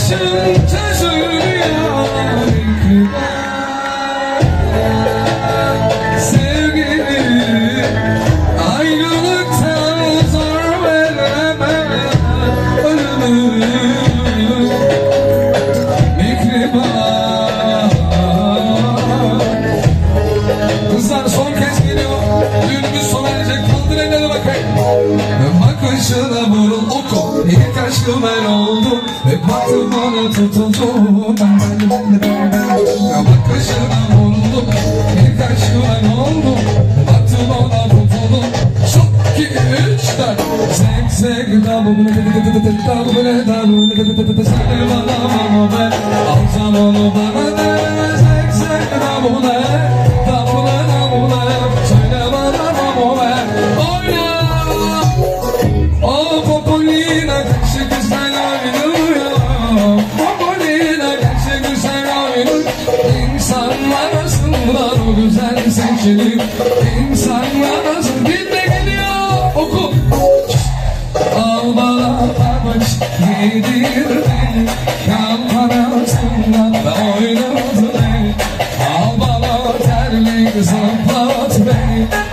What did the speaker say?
bakışınca söylüyor sevgili ayrılıktan zor veremem ölümü Mihriban. Kızlar son kez geliyor, düğünümüz sona erecek, kaldır elleri bakayım. Bakışına vurul oku, ilk aşkım ben oldum ve baktım bana tutuldum. Bakışına vuruldum, ilk aşkım ben oldum, baktım ona tutuldum. Şok 2, 3, 4 Sek sek davule davule davule söyle bana mama ben alsam onu bana de. Sek sek davule davule davule söyle bana mama ben oyna. O Popolina kaşı güzel oynuyor, Popolina kaşı güzel oynuyor. İnsanlar arasında o güzel seçilir, İnsanlar arasında bir de geliyor oku. Al bana pabuç giydir beni, kan arasında da oynat beni. Al bana terlik zıplat beni.